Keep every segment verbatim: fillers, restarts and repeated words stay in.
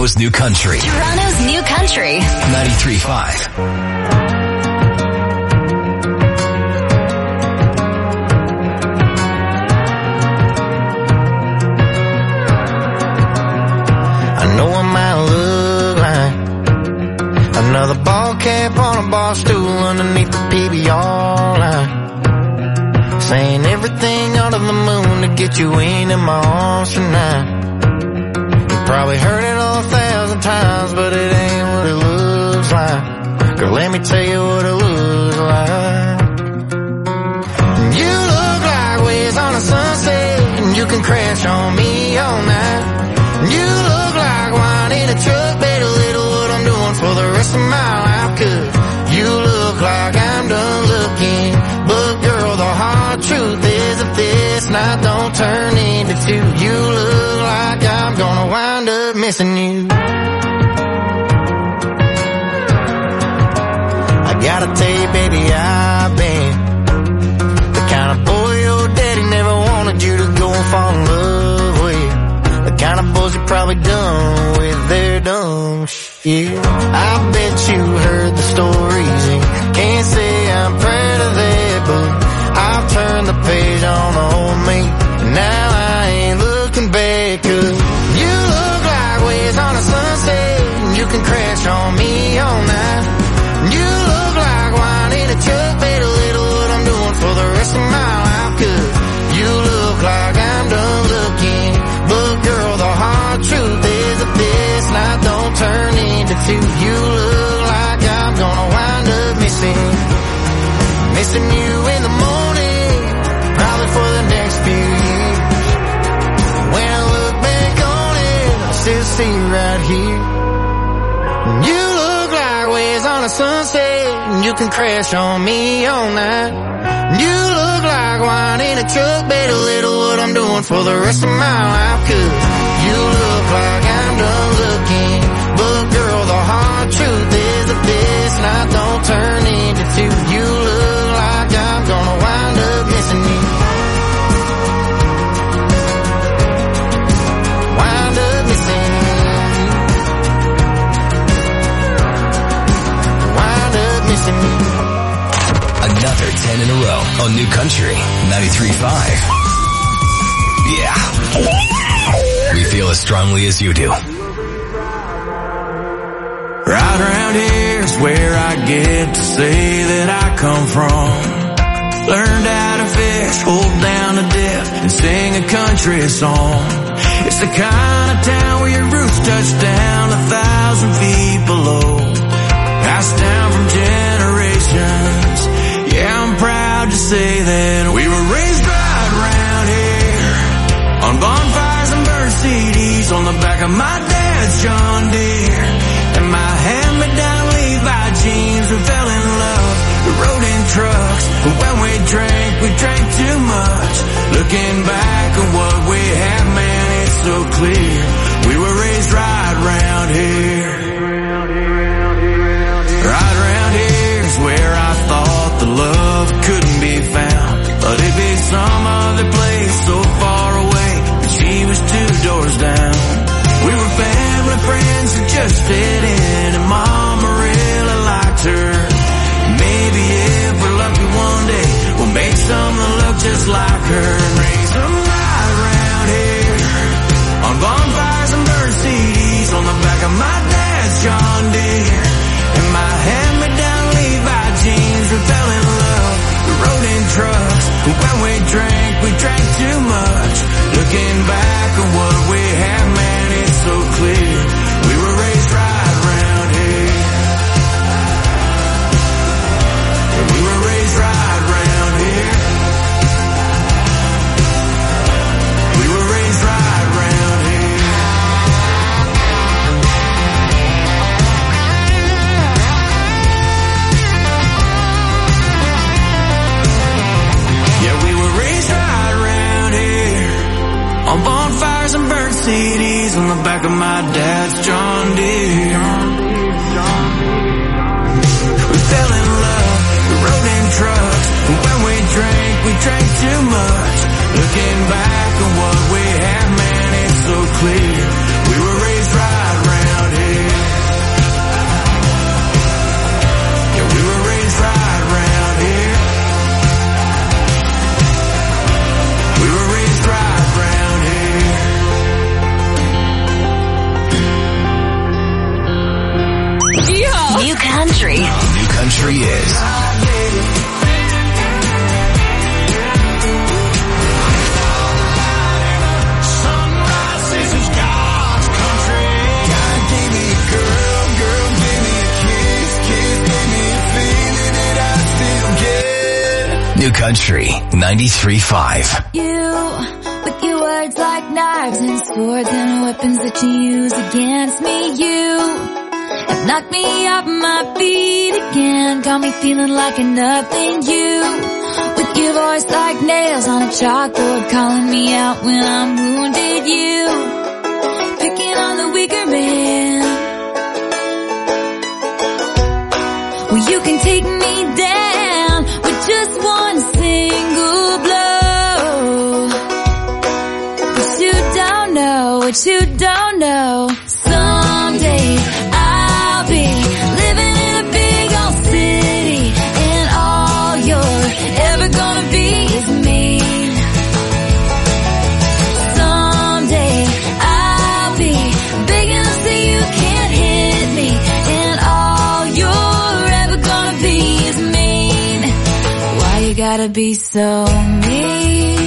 Toronto's new country. Toronto's new country. ninety-three point five. Know I might look like another ball cap on a bar stool underneath the P B R line, saying everything under the moon to get you into my arms tonight. You probably heard it all a thousand times, but it ain't what it looks like. Girl, let me tell you what it looks like. You look like waves on a sunset, and you can crash on me all night. You look like wine in a truck, bet a little what I'm doing for the rest of my life. Cause you look like I'm done looking, but girl, the hard truth is if this night don't turn into two, you look like I'm gonna wind up missing you. I gotta tell you, baby, I've been the kind of boy your daddy never wanted you to go and fall in love with. The kind of boys you probably done with their dumb shit. I bet you heard the stories and can't say I'm proud of that, but I've turned the page on old me, and now I ain't looking back. Cause you look like waves on a sunset, and you can crash on me all night. You look like wine in a truck, bet a little what I'm doing for the rest of my life. Cause you look like I'm done looking, but girl, the hard truth is that this night don't turn into two. You look like I'm gonna wind up missing, missing you in the morning, probably for the next few years. When I look back on it, I still see you right here. You look like waves on a sunset, and you can crash on me all night. You look like wine in a truck, bet a little what I'm doing for the rest of my life. Cause you look like I'm done looking, but girl, the hard truth is that this night don't turn into two. You look like I'm gonna wind up missing you, wind up missing you, wind up missing you. Another ten in a row on New Country ninety-three point five. Yeah. We feel as strongly as you do. Right around here is where I get to say that I come from. Learned how to fish, hold down a dip, and sing a country song. It's the kind of town where your roots touch down a thousand feet below. Passed down from generations. Yeah, I'm proud to say that we were raised right around here, on bonfires and burnt C Ds, on the back of my dad's John Deere, and my hand-me-down Levi jeans. We fell in love, we rode in trucks, but when we drank, we drank too much. Looking back at what we had, man, it's so clear. We were raised right around here. Right around here is where I thought the love couldn't be found, but it'd be some other place so far away, but she was two doors down. We were family friends who just fit in, and Mama really liked her. Maybe if we're lucky one day, we'll make someone look just like her and raise them right around here, on bonfires and burnt C Ds, on the back of my dad's John Deere, and my hand-me-down Levi jeans. We fell in love, we rode in trucks, but when we drank, we drank too much. Looking back at what we had, man, it's so clear. We were raised right around here. We were raised right around here. We were raised right around here. Yeah, we were raised right around Country is. New Country ninety-three point five. You, with your words like knives and swords and weapons that you use against me. You have knocked me off my feet again, got me feeling like a nothing. You, with your voice like nails on a chalkboard, calling me out when I'm wounded. You, picking on the weaker man. Well, you can take me down with just one single blow. But you don't know what you don't know. Someday I'll be living in a big old city, and all you're ever gonna be is me. Someday I'll be big enough so you can't hit me, and all you're ever gonna be is mean. Why you gotta be so mean?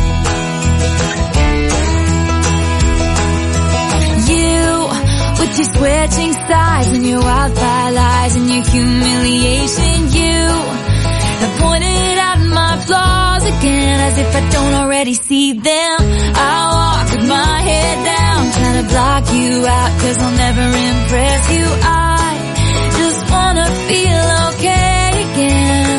You're switching sides and your wildfire lies and your humiliation. You have pointed out my flaws again, as if I don't already see them. I walk with my head down, trying to block you out, cause I'll never impress you. I just wanna feel okay again.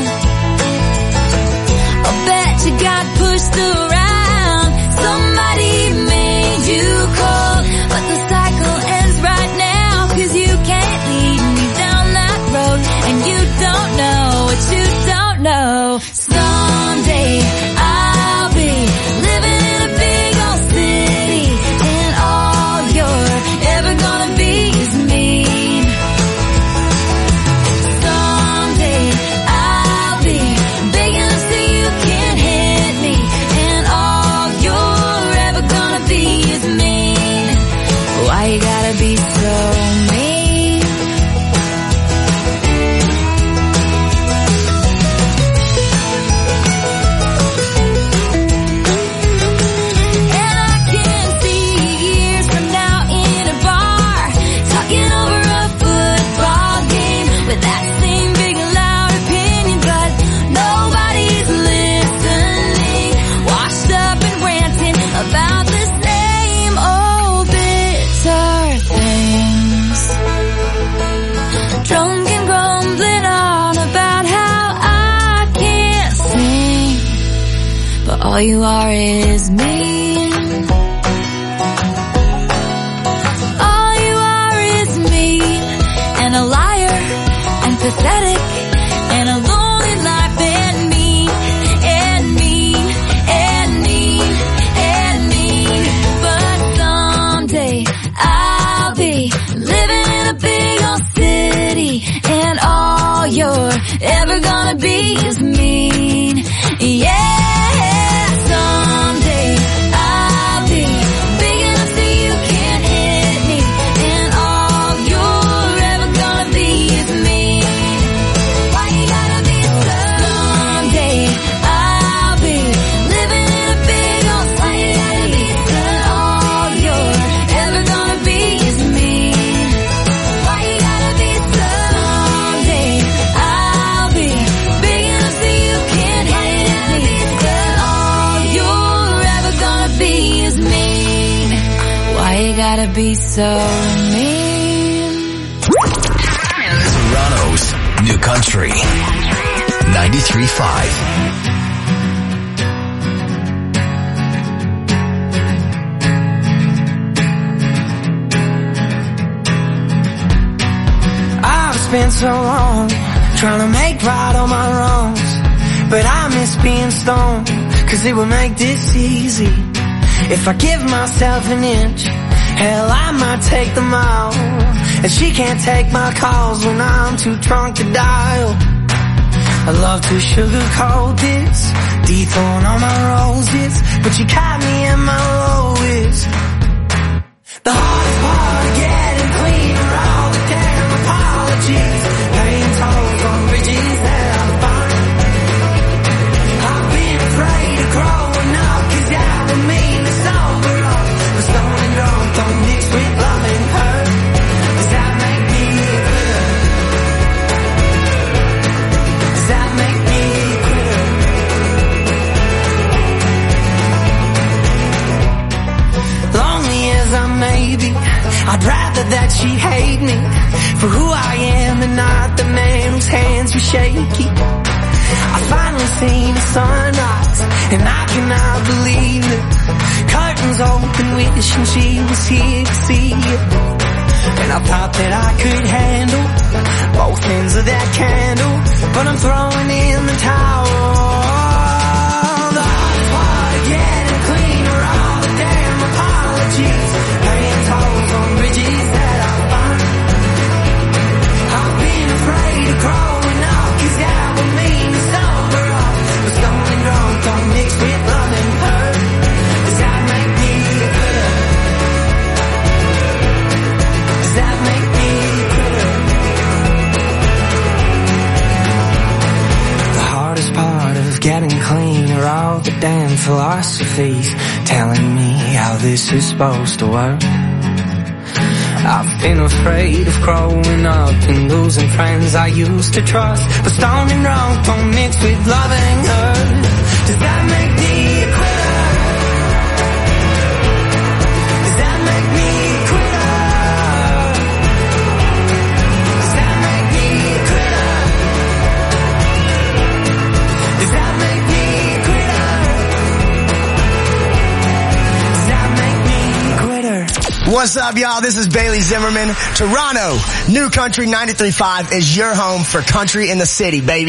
I'll bet you got pushed around, somebody made you cold, but the cycle ends right now, cause you can't lead me down that road, and you don't know what you don't know. Someday I'll be living in a big old city, and all you're ever gonna be is mean. Someday I'll be big enough so you can't hit me, and all you're ever gonna be is mean. Why you gotta be so mean? And I can see years from now in a bar, talking over a football game with that same big loud opinion, but nobody's listening, washed up and ranting about the same old bitter things, drunk and grumbling on about how I can't sing, but all you are is mean. All you are is mean, and a liar, and pathetic, and a lonely life, and mean, and mean, and mean, and mean. But someday I'll be living in a big old city, and all you're ever gonna be is mean. Yeah, someday I'll be big enough so you can't hit me, and all you're ever gonna be is mean. Why you gotta be so? Someday I'll be living in a big old city, and all you're ever gonna be is mean. Why you gotta be so? Someday I'll be big enough so you can't hit me, and all you're ever gonna be is mean. Why you gotta be so mean? Toronto's New Country ninety-three point five. I've spent so long trying to make right all my wrongs, but I miss being stoned, cause it would make this easy. If I give myself an inch, hell, I might take the mile, and she can't take my calls when I'm too drunk to dial. I love to sugarcoat this, dethrone all my roses, but you caught me at my lowest. The hardest part of getting clean are all the damn apologies, paying toll for bridges she hate me for who I am and not the man whose hands were shaky. I finally seen the sunrise and I cannot believe it. Curtains open, wishing she was here to see it. And I thought that I could handle both ends of that candle, but I'm throwing in the towel. The hard part, getting cleaner, all the damn apologies, paying tolls on bridges that I find. I've been afraid of growing up, cause that would mean to sober up. But stoned and drunk don't mix with love and hurt. Does that make me a quitter? Does that make me a quitter? The hardest part of getting clean are all the damn philosophies telling me how this is supposed to work. I've been afraid of growing up and losing friends I used to trust. But stoned and drunk don't mix with loving her. Does that make me a quitter? Does that make me a quitter? Does that make me a quitter? Does that make me a quitter? Does that make me a quitter? What's up, y'all? This is Bailey Zimmerman. Toronto, New Country ninety-three point five is your home for country in the city, baby.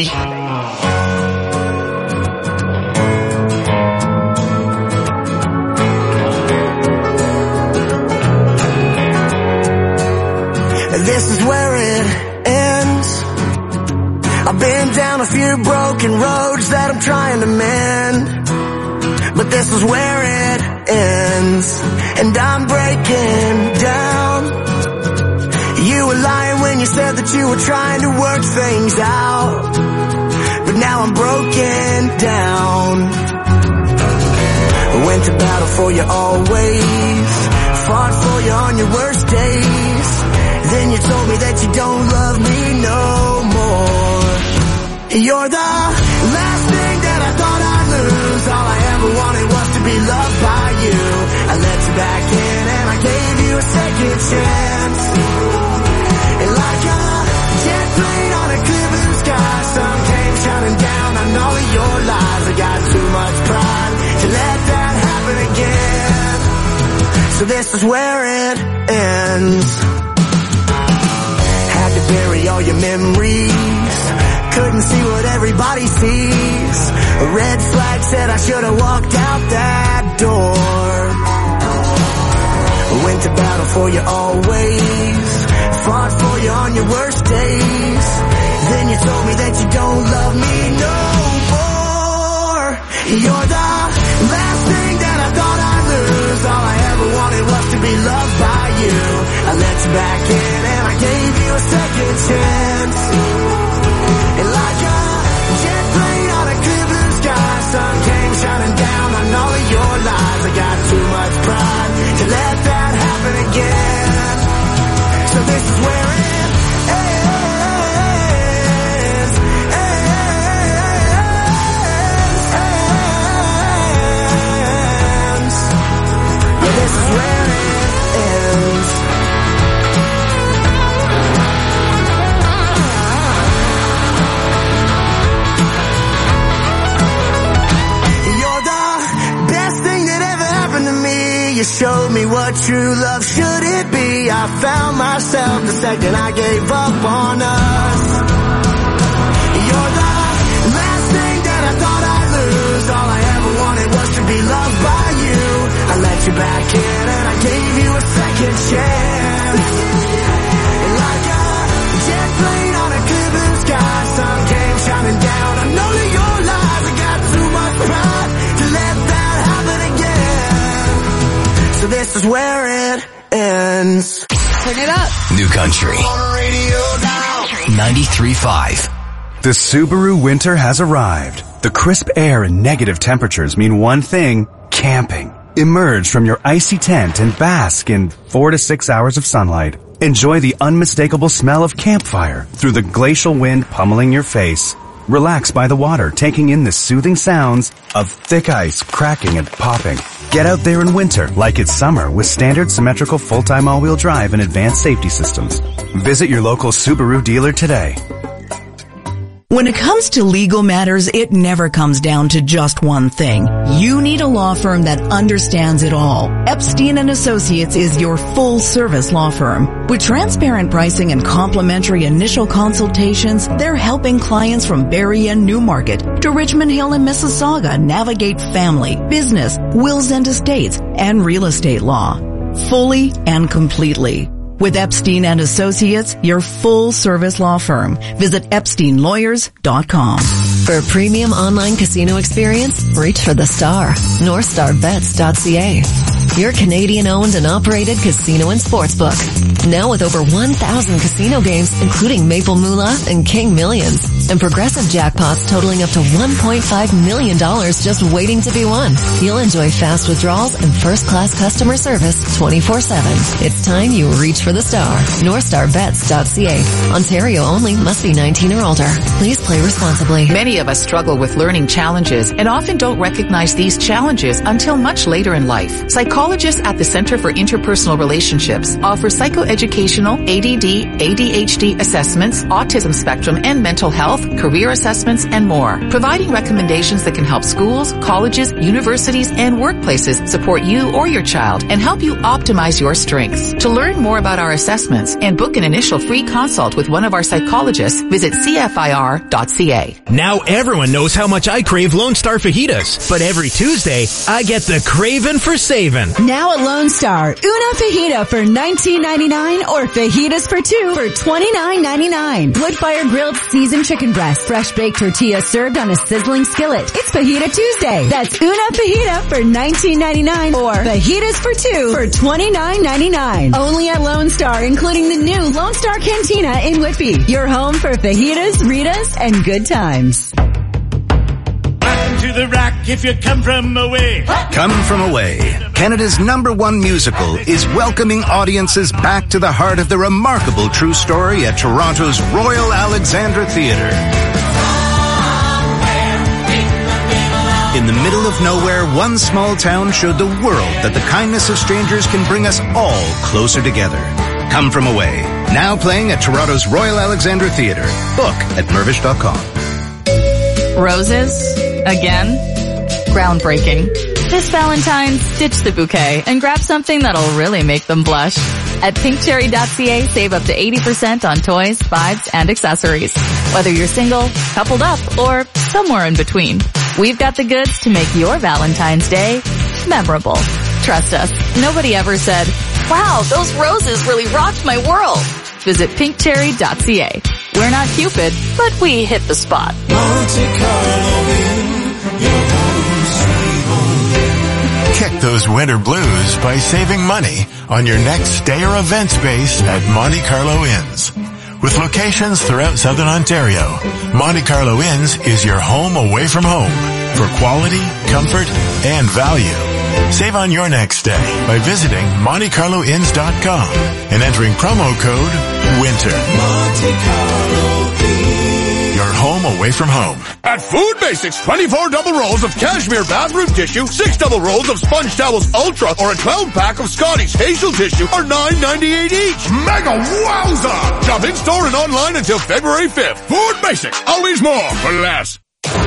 This is where it ends. I've been down a few broken roads that I'm trying to mend, but this is where it ends, and I'm breaking down. You were lying when you said that you were trying to work things out, but now I'm broken down. Went to battle for you always, fought for you on your worst days. Then you told me that you don't love me no more. You're the last thing that I thought I'd lose. All I ever wanted was to be loved by you. I let you back in and I gave you a second chance. And like a jet plane on a clear blue sky, sun came shining down on all of your lies. I got too much pride to let that happen again. So this is where it ends. Had to bury all your memories, couldn't see what everybody sees. A red flag said I should have walked out that door. Went to battle for you always, fought for you on your worst days. Then you told me that you don't love me no more. You're the last thing that I thought I'd lose. All I ever wanted was to be loved by you. I let you back in and I gave you a second chance. And like a jet plane on a clear blue sky, sun came shining down on all of your lies. I got too much pride to let that happen again. So this is where it ends, ends, ends. Yeah, this is where it ends. You showed me what true love should it be. I found myself the second I gave up on us. You're the last thing that I thought I'd lose. All I ever wanted was to be loved by you. I let you back in and I gave you a second chance. And like a jet plane on a clear blue sky, sun came shining down on all of your lies. I got too much pride to let that happen again. So this is where it ends. Turn it up. New Country ninety-three point five. The Subaru winter has arrived. The crisp air and negative temperatures mean one thing: camping. Emerge from your icy tent and bask in four to six hours of sunlight. Enjoy the unmistakable smell of campfire through the glacial wind pummeling your face. Relax by the water, taking in the soothing sounds of thick ice cracking and popping. Get out there in winter like it's summer with standard symmetrical full-time all-wheel drive and advanced safety systems. Visit your local Subaru dealer today. When it comes to legal matters, it never comes down to just one thing. You need a law firm that understands it all. Epstein and Associates is your full-service law firm. With transparent pricing and complimentary initial consultations, they're helping clients from Barrie and Newmarket to Richmond Hill and Mississauga navigate family, business, wills and estates, and real estate law. Fully and completely. With Epstein and Associates, your full-service law firm. Visit epstein lawyers dot com. For a premium online casino experience, reach for the star. north star bets dot c a. Your Canadian-owned and operated casino and sportsbook. Now with over one thousand casino games, including Maple Moolah and King Millions. And progressive jackpots totaling up to one point five million dollars just waiting to be won. You'll enjoy fast withdrawals and first-class customer service twenty-four seven. It's time you reach for the star. north star bets dot c a. Ontario only. Must be nineteen or older. Please play responsibly. Many of us struggle with learning challenges and often don't recognize these challenges until much later in life. Psychologists at the Center for Interpersonal Relationships offer psychoeducational A D D, A D H D assessments, autism spectrum and mental health, career assessments, and more, providing recommendations that can help schools, colleges, universities, and workplaces support you or your child and help you optimize your strengths. To learn more about our assessments and book an initial free consult with one of our psychologists, visit c f i r dot c a. Now everyone knows how much I crave Lone Star fajitas, but every Tuesday, I get the craving for saving. Now at Lone Star, una fajita for nineteen ninety-nine or fajitas for two for twenty-nine ninety-nine. Wood-fire grilled seasoned chicken breast, fresh baked tortilla served on a sizzling skillet. It's Fajita Tuesday. That's una fajita for nineteen ninety-nine or fajitas for two for twenty-nine ninety-nine. Only at Lone Star, including the new Lone Star Cantina in Whitby. Your home for fajitas, Ritas, and good times. To the rack if you come from away. Come From Away, Canada's number one musical, is welcoming audiences back to the heart of the remarkable true story at Toronto's Royal Alexandra Theatre. In the middle of nowhere, one small town showed the world that the kindness of strangers can bring us all closer together. Come From Away, now playing at Toronto's Royal Alexandra Theatre. Book at mervish dot com. Roses? Again? Groundbreaking. This Valentine's, ditch the bouquet and grab something that'll really make them blush. At pink cherry dot c a, save up to eighty percent on toys, vibes, and accessories. Whether you're single, coupled up, or somewhere in between, we've got the goods to make your Valentine's Day memorable. Trust us, nobody ever said, wow, those roses really rocked my world. Visit pink cherry dot c a. We're not Cupid, but we hit the spot. Monte Carlo. Kick those winter blues by saving money on your next stay or event space at Monte Carlo Inns. With locations throughout Southern Ontario, Monte Carlo Inns is your home away from home for quality, comfort, and value. Save on your next stay by visiting monte carlo inns dot com and entering promo code WINTER. Monte Carlo Inns. Your home away from home. At Food Basics, twenty-four double rolls of cashmere bathroom tissue, six double rolls of Sponge Towels Ultra, or a twelve pack of Scotty's Hazel Tissue are nine ninety-eight each. Mega wowza! Shop in store and online until February fifth. Food Basics, always more for less.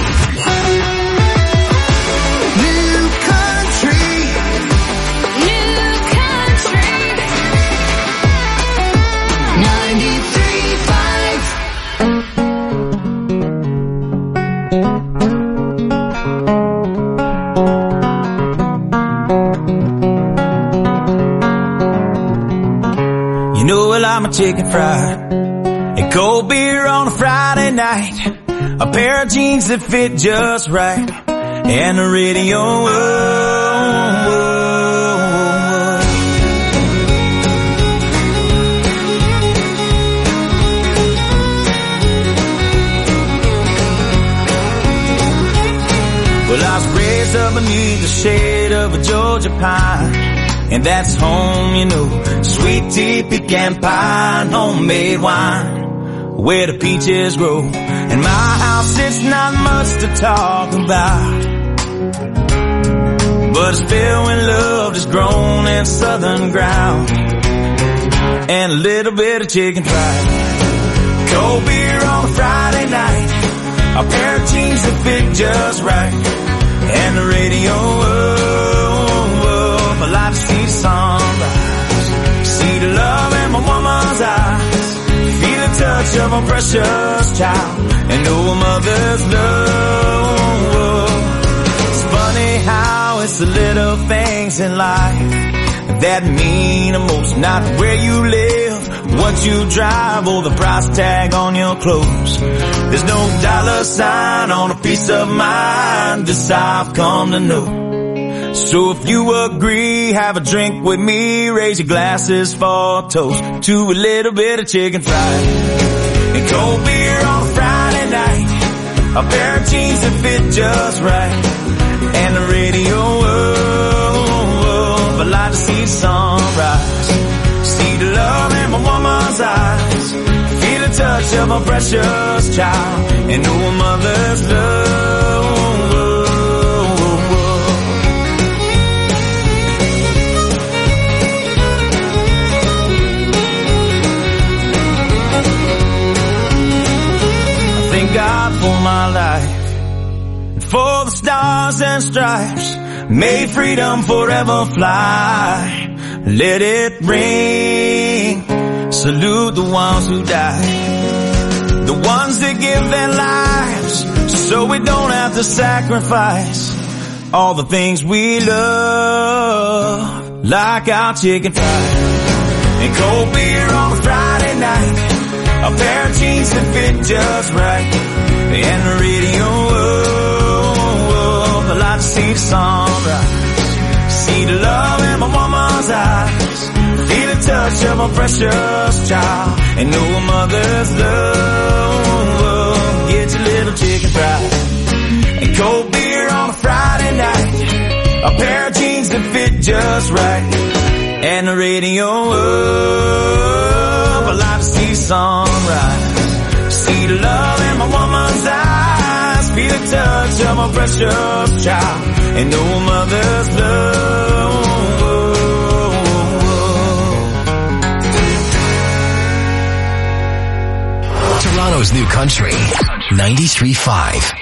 You know, well, I'm a chicken fried and cold beer on a Friday night, a pair of jeans that fit just right, and the radio. Oh, oh, oh. Well, I was raised up beneath the shade of a Georgia pine, and that's home, you know, sweet tea, pecan pie, and homemade wine, where the peaches grow. And my house, it's not much to talk about, but it's filled when love is grown in southern ground. And a little bit of chicken fried. Cold beer on a Friday night, a pair of jeans that fit just right, and the radio, oh, oh, I like to see the sunrise, see the love in my woman's eyes, feel the touch of a precious child, and know a mother's love. It's funny how it's the little things in life that mean the most, not where you live, what you drive, or the price tag on your clothes. There's no dollar sign on a piece of mind, this I've come to know. So if you agree, have a drink with me, raise your glasses for a toast to a little bit of chicken fried and cold beer on a Friday night, a pair of jeans that fit just right, and the radio, oh, oh, I like to see the sunrise, see the love in my woman's eyes, feel the touch of a precious child, and know a mother's love. I thank God for my life, and for the stars and stripes, may freedom forever fly. Let it ring, salute the ones who died, the ones that give their lives so we don't have to sacrifice all the things we love, like our chicken fried and cold beer on a Friday night, a pair of jeans that fit just right, and the radio, oh, oh, I like to see the sunrise, see the love in my woman's eyes, feel the touch of a precious child, and know a mother's love. Get your little chicken fried and cold beer on a Friday night, a pair of jeans that fit just right, and the radio, oh, I like to see sunrise, see the love in my woman's eyes, feel the touch of a precious child, and know a mother's love. Toronto's new country, ninety-three point five.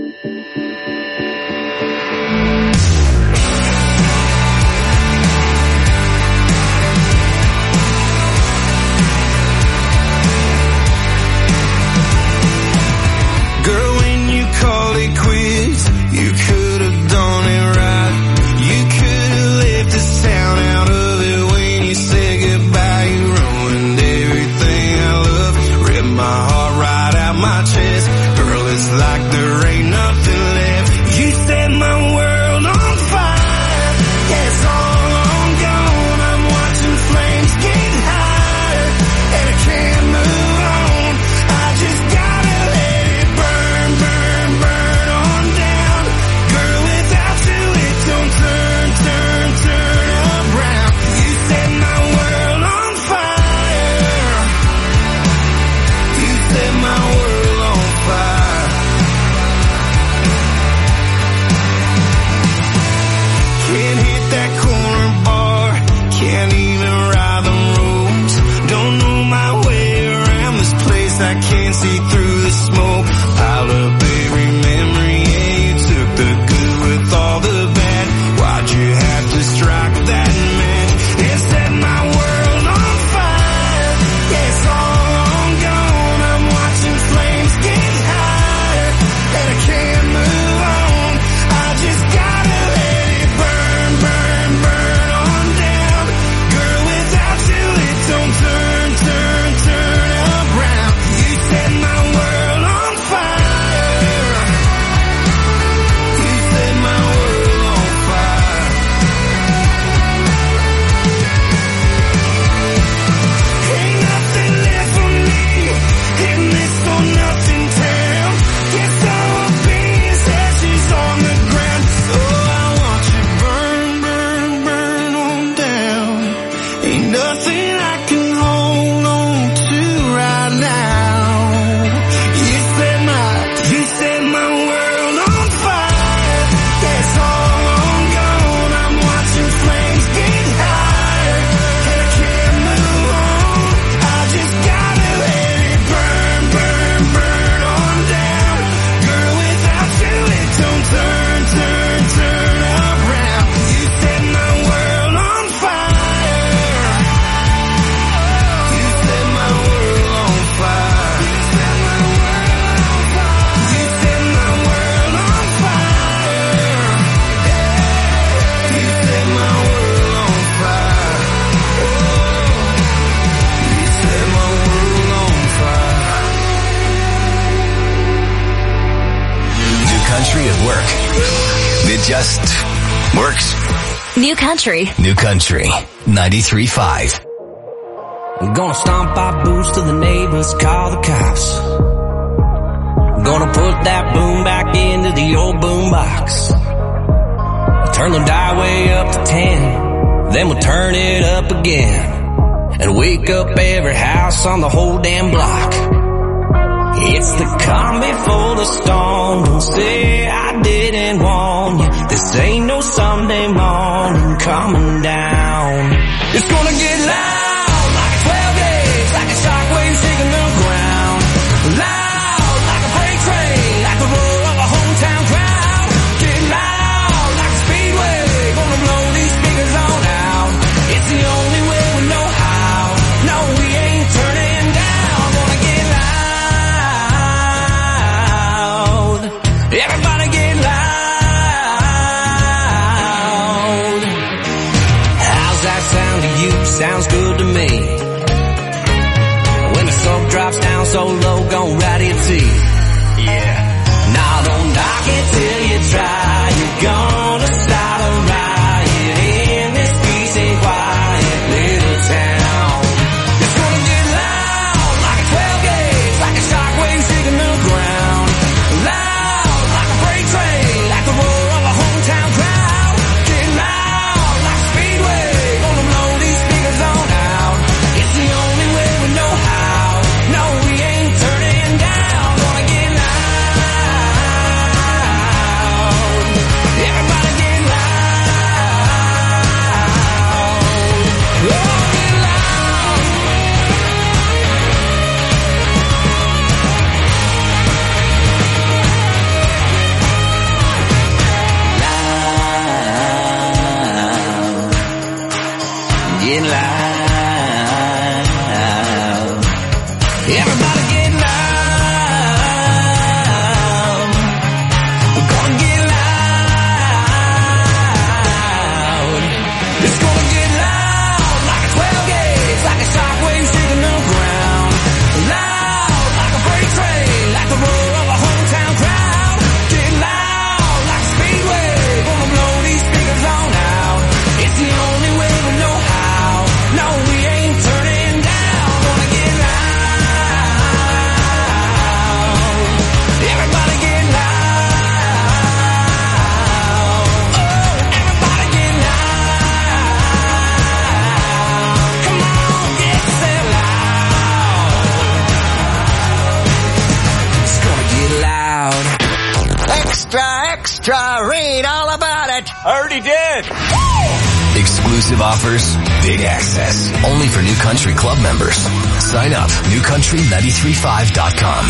Girl, when you called it quits, you could have done it right. You could have left the sound out of it when you said goodbye. You ruined everything I love, ripped my heart right out my chest. Girl, it's like there ain't nothing left. You set my world on fire. Yeah, it's all long gone. I'm watching flames get higher, and I can't move on. I just gotta let it burn, burn, burn on down. Girl, without you it don't turn, turn, turn around. You set my world on fire. You set my world on fire. Can't hit that corner bar, can't even ride the roads. Don't know my way around this place, I can't see through the smoke. Pile up every memory, yeah, you took the good with all the bad. Why'd you have to strike that match and set my world on fire? Yeah, it's all long gone. I'm watching flames get higher, and I can't move on. I just gotta let it burn, burn, burn on down. Girl, without you it don't turn, turn, turn around. You set my world country at work. It just works. New Country. New Country ninety-three point five. I'm gonna stomp our boots to the neighbors, call the cops. Gonna put that boom back into the old boom box. Turn the dial way up to ten, then we'll turn it up again. And wake up every house on the whole damn block. It's the calm before the storm. Don't say I didn't warn you. This ain't no Sunday morning coming down. It's gonna get loud like a twelve gauge, like a shockwave shaking the ground. Loud like a freight train, like the roar of a hometown crowd. Get loud like a speedway, gonna blow these speakers on out. It's the only way we know how. No, we ain't turning down. Gonna get loud. Everybody get loud. How's that sound to you? Sounds good to me. When the smoke drops down so low, gon' ride it see. Yeah. Now don't knock it till you try. You're gonna start a riot in this peace and quiet little town. It's gonna get loud like a twelve gauge, like a shockwave shaking the ground. Loud like a freight train, like the roar of a hometown crowd. Get loud like a speedway, gonna blow these speakers on out. It's the only way we know how. No, we ain't turning down. Gonna get loud. Everybody get loud. Oh, get loud. Get loud. Everybody get loud. We're gonna get loud. It's gonna get loud like a twelve gauge, like a shockwave shaking the ground. Loud like a freight train, like the roar of a hometown crowd. Get loud like a speedway, gonna blow these speakers on out. It's the only way we know how. No, we ain't turning down. Gonna get loud. Everybody get loud. Oh, everybody get loud. Come on, get yourself loud. It's gonna get loud. Extra, extra, read all about it. Already did. Exclusive offers, big access. Only for New Country Club members. Sign up. new country nine three five dot com.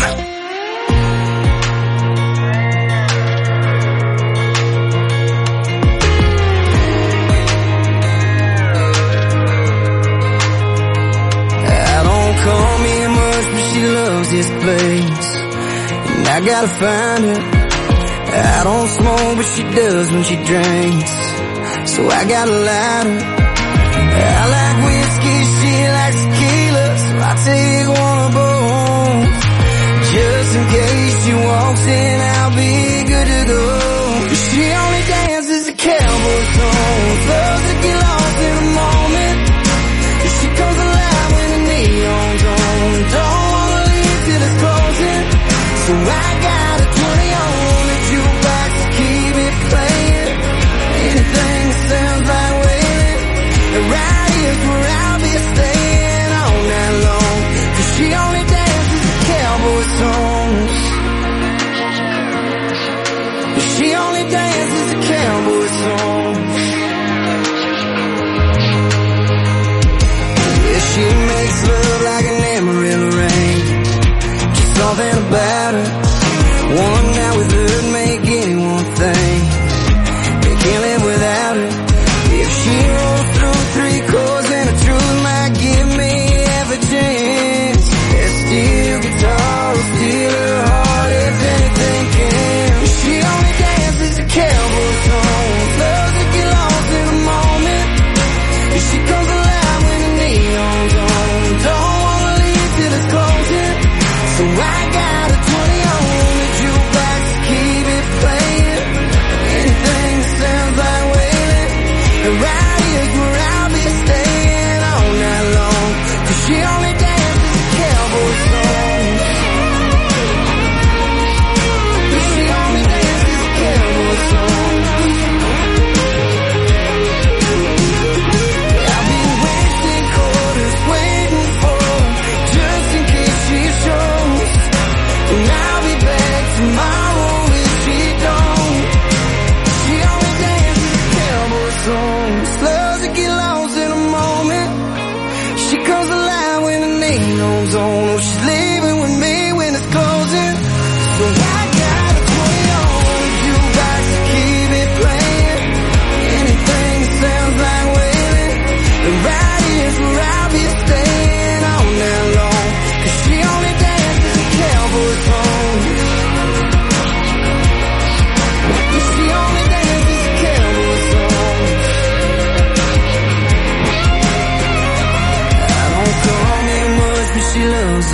I don't call me much, but she loves this place, and I gotta find her. I don't smoke, but she does when she drinks, so I got a lighter. I like whiskey, she likes tequila, so I take one of both. Just in case she walks in, I'll be good to go. She only dances to cowboy songs, loves to get lost in the moment. She comes alive when the neon's on. Don't wanna leave till it's closing, so I gotta turn it on the jukebox to keep it playing. Anything that sounds like wailing, right here's where I'll be staying all night long. 'Cause she only dances to cowboy songs. She only dances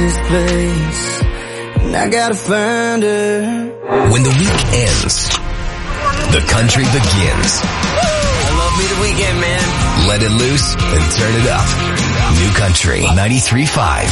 this place, and I gotta find her. When the week ends, the country begins. I love me the weekend, man. Let it loose and turn it up. New Country ninety-three point five.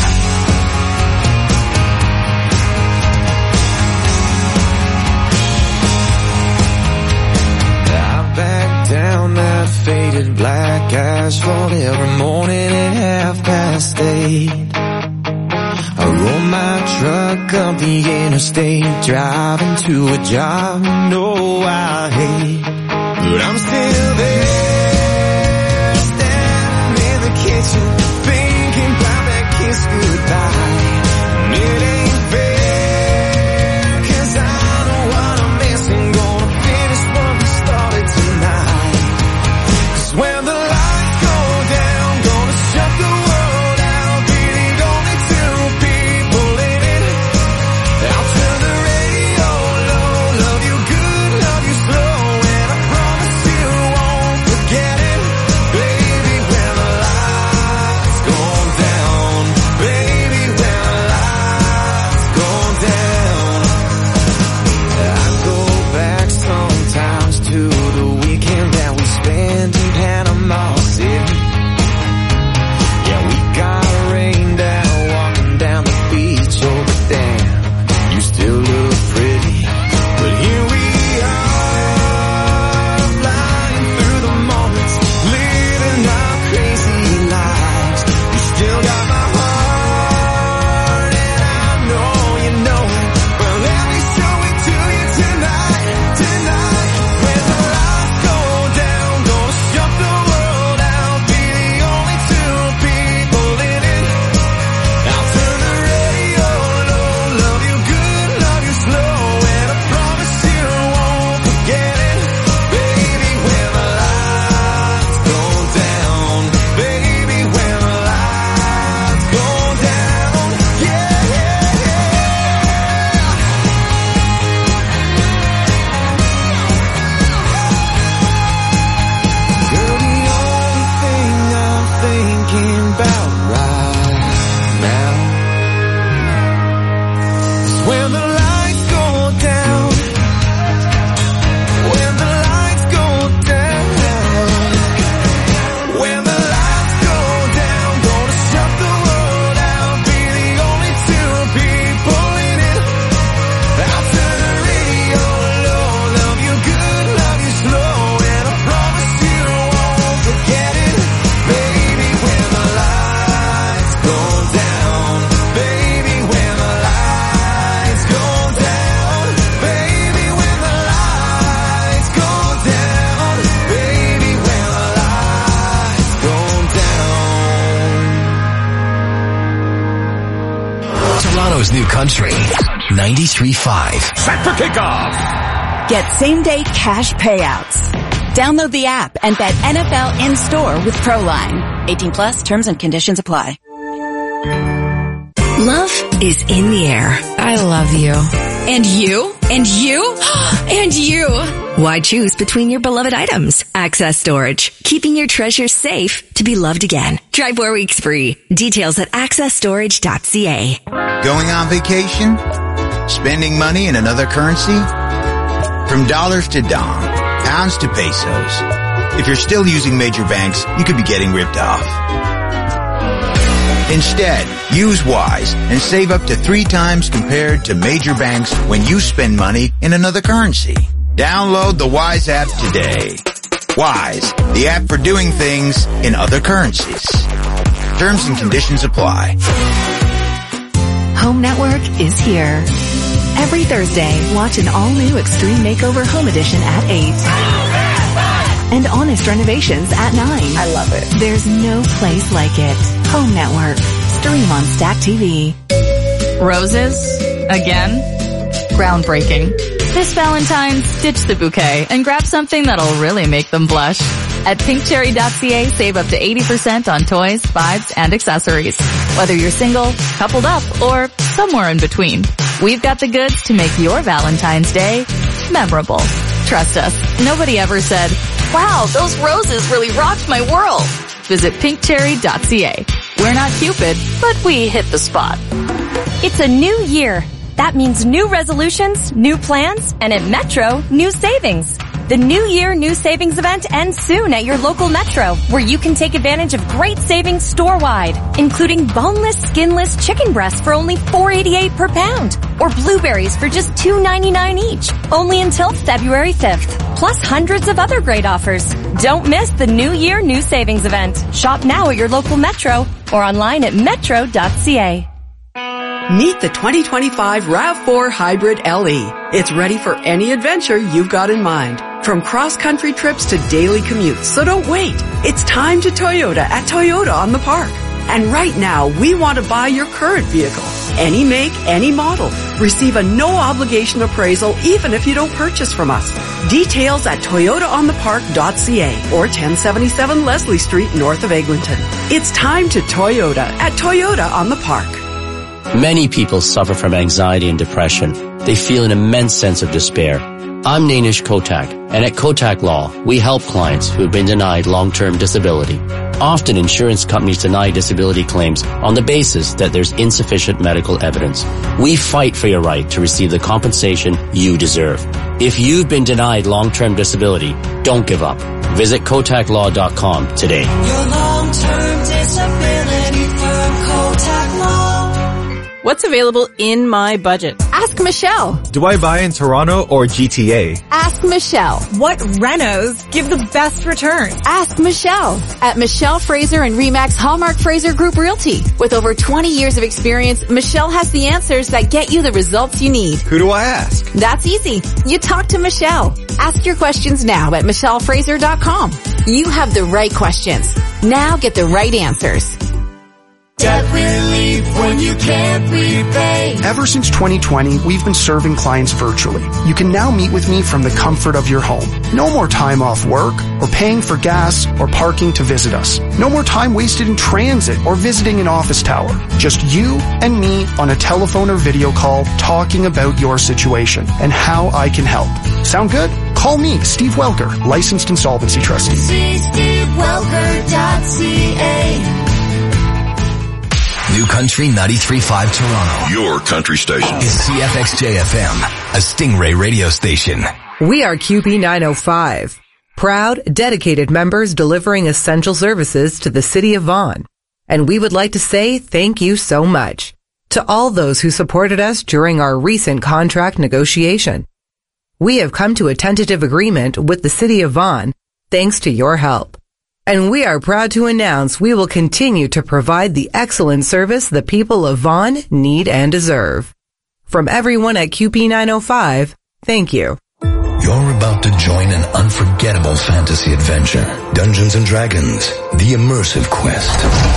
Back down that faded black asphalt every morning at half past eight. I roll my truck up the interstate, driving to a job I know I hate. But I'm still there, standing in the kitchen, thinking about that kiss goodbye. And it ain't fair, 'cause I know what I'm missing, gonna finish what we started tonight. 'Cause when the lights go down, gonna shut the world out, be the only two people in it. I'll turn the radio low, love you good, love you slow, and I promise you won't forget it. Baby, when the lights go down, baby, when the lights go down. I go back sometimes to the weekend that we spent in Panama City. Yeah, we got rained out walking down the beach. Oh, but damn, you still look pretty. But here we are, flying through the moments, living our crazy lives. You still got my heart, and I know you know it. Well, let me show it to you tonight, tonight. When the lights go down, gonna shut the world out, be the only two people in it. I'll turn the radio low, love you good, love you slow, and I promise you won't forget it. Baby, when the lights go down, baby, when the lights go down, yeah, yeah, yeah. Girl, the only thing I'm thinking about right now is when the lights go down, when the lights go down, when the lights go down, gonna shut the world out, be the only two people in it. I'll turn the radio low, love you good, love you slow, and I promise you won't forget it. Baby, when the lights go down, baby, when the lights go down, baby, when the lights go down, baby, when the lights go down. Toronto's New Country ninety-three point five. Set for kickoff. Get same-day cash payouts. Download the app and bet N F L in-store with Proline. eighteen plus, terms and conditions apply. Love is in the air. I love you. And you? And you? And you? Why choose between your beloved items? Access Storage, keeping your treasures safe to be loved again. Try four weeks free. Details at access storage dot c a. Going on vacation? Spending money in another currency? From dollars to dong, pounds to pesos. If you're still using major banks, you could be getting ripped off. Instead, use Wise and save up to three times compared to major banks when you spend money in another currency. Download the Wise app today. Wise, the app for doing things in other currencies. Terms and conditions apply. Home Network is here. Every Thursday, watch an all-new Extreme Makeover Home Edition at eight. And Honest Renovations at nine. I love it. There's no place like it. Home Network. Stream on Stack T V. Roses? Again? Groundbreaking. This Valentine's, ditch the bouquet and grab something that'll really make them blush. At pink cherry dot c a, save up to eighty percent on toys, vibes, and accessories. Whether you're single, coupled up, or somewhere in between, we've got the goods to make your Valentine's Day memorable. Trust us, nobody ever said, wow, those roses really rocked my world. Visit pink cherry dot c a. We're not Cupid, but we hit the spot. It's a new year. That means new resolutions, new plans, and at Metro, new savings. The New Year New Savings event ends soon at your local Metro, where you can take advantage of great savings store-wide, including boneless, skinless chicken breasts for only four eighty-eight per pound, or blueberries for just two ninety-nine each, only until February fifth, plus hundreds of other great offers. Don't miss the New Year New Savings event. Shop now at your local Metro or online at metro dot c a. Meet the twenty twenty-five RAV four Hybrid L E. It's ready for any adventure you've got in mind. From cross-country trips to daily commutes, so don't wait. It's time to Toyota at Toyota on the Park. And right now, we want to buy your current vehicle. Any make, any model. Receive a no-obligation appraisal even if you don't purchase from us. Details at toyota on the park dot c a or ten seventy-seven Leslie Street north of Eglinton. It's time to Toyota at Toyota on the Park. Many people suffer from anxiety and depression. They feel an immense sense of despair. I'm Nainish Kotak, and at Kotak Law, we help clients who have been denied long-term disability. Often insurance companies deny disability claims on the basis that there's insufficient medical evidence. We fight for your right to receive the compensation you deserve. If you've been denied long-term disability, don't give up. Visit kotak law dot com today. Your long-term disability firm, Kotak Law. What's available in my budget? Ask Michelle. Do I buy in Toronto or G T A? Ask Michelle. What renos give the best returns? Ask Michelle. At Michelle Fraser and Remax Hallmark Fraser Group Realty. With over twenty years of experience, Michelle has the answers that get you the results you need. Who do I ask? That's easy. You talk to Michelle. Ask your questions now at michelle fraser dot com. You have the right questions. Now get the right answers. Debt relief when you can't repay. Ever since twenty twenty, we've been serving clients virtually. You can now meet with me from the comfort of your home. No more time off work or paying for gas or parking to visit us. No more time wasted in transit or visiting an office tower. Just you and me on a telephone or video call talking about your situation and how I can help. Sound good? Call me, Steve Welker, licensed insolvency trustee. See steve welker dot c a. New Country ninety-three point five Toronto. Your country station. Is C F X J F M, a Stingray radio station. We are Q P nine oh five. Proud, dedicated members delivering essential services to the city of Vaughan. And we would like to say thank you so much to all those who supported us during our recent contract negotiation. We have come to a tentative agreement with the city of Vaughan thanks to your help. And we are proud to announce we will continue to provide the excellent service the people of Vaughan need and deserve. From everyone at Q P nine oh five, thank you. You're about to join an unforgettable fantasy adventure. Dungeons and Dragons, the immersive quest.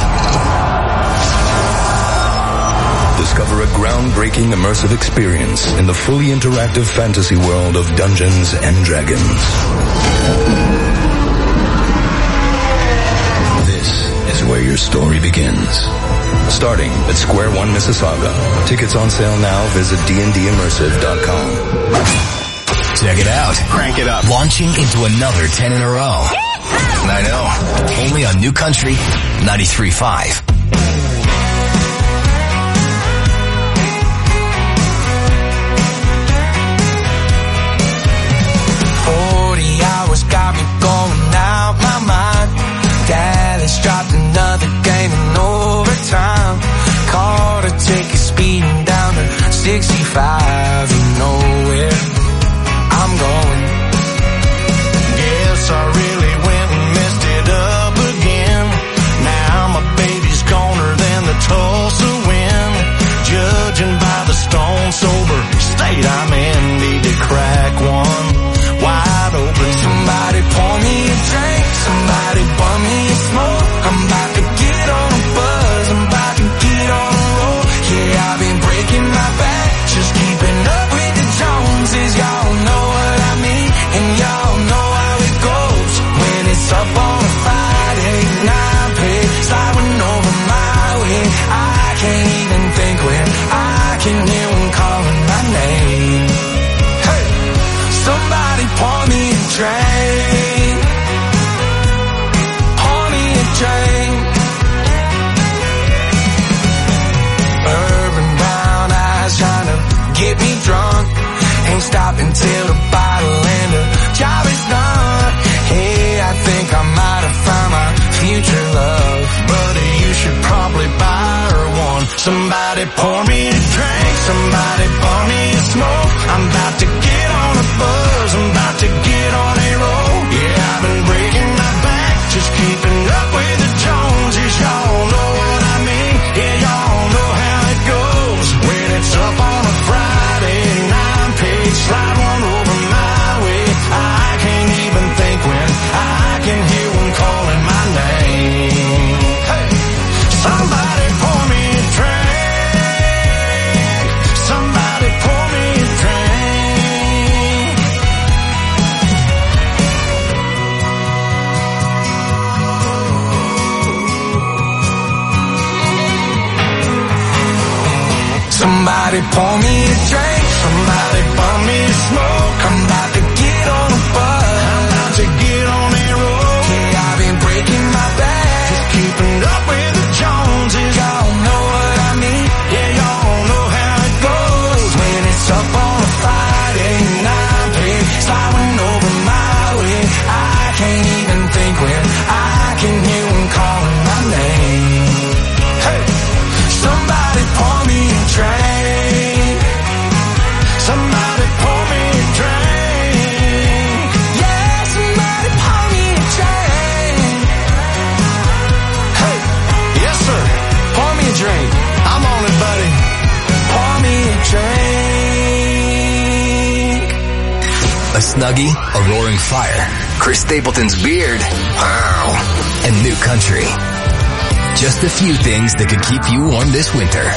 Discover a groundbreaking immersive experience in the fully interactive fantasy world of Dungeons and Dragons. Where your story begins. Starting at Square One, Mississauga. Tickets on sale now. Visit d n d immersive dot com. Check it out. Crank it up. Launching into another ten in a row. I know. Only on New Country ninety-three point five. forty hours got me going out my mind. Dallas dropped another game in overtime. Caught a ticket speeding down to sixty-five. You know where I'm going. Guess I really went and messed it up again. Now my baby's goner than the Tulsa wind. Judging by the stone sober state I'm in, need to crack one wide open. Somebody pour me a drink, somebody bum me a smoke. I'm about to get on a buzz, I'm about to get on a roll. Yeah, I've been breaking my back, just keep Somebody pour me a drink, somebody pour me a smoke. I'm about to get on a bus, I'm about to get on that road. Yeah, I've been breaking my back, just keeping up with the Joneses. Y'all know what I mean, yeah, y'all know how it goes. When it's up on a Friday night, babe, sliding over my way. I can't even think when I can hear him calling my name. Hey, somebody pour me a drink, somebody pour me a drink. Yeah, somebody pour me a drink. Hey, yes sir, pour me a drink. I'm on it, buddy. Pour me a drink. A Snuggie, a roaring fire, Chris Stapleton's beard, wow, and New Country. Just a few things that could keep you warm this winter.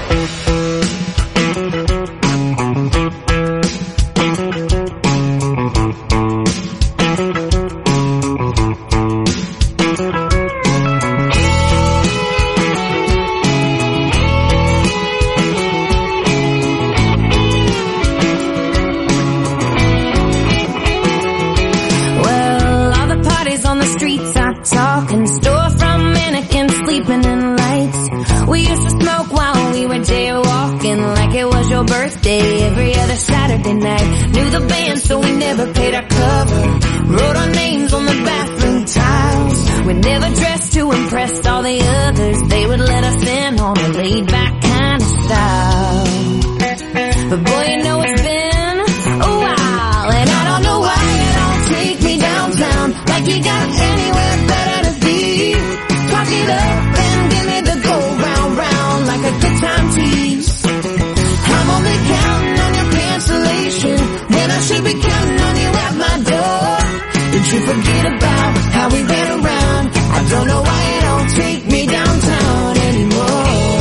Well, all the parties on the streets are talking, storefront mannequins sleeping in lights. We used to smoke while we were jaywalking, like it was your birthday every other Saturday night. Knew the band, so we never paid our cover. Wrote our names on the bathroom tiles. We never dressed to impress all the others. They would let us in on a laid-back kind of style. But boy, you know it's been a while, and I don't know why you don't take me downtown, like you got anywhere better to be. Talk it up and give me the go round round, like a good time tease. I'm only counting on your cancellation when I should be counting on you at my door. Did you forget about how we ran around? I don't know why you don't take me downtown anymore.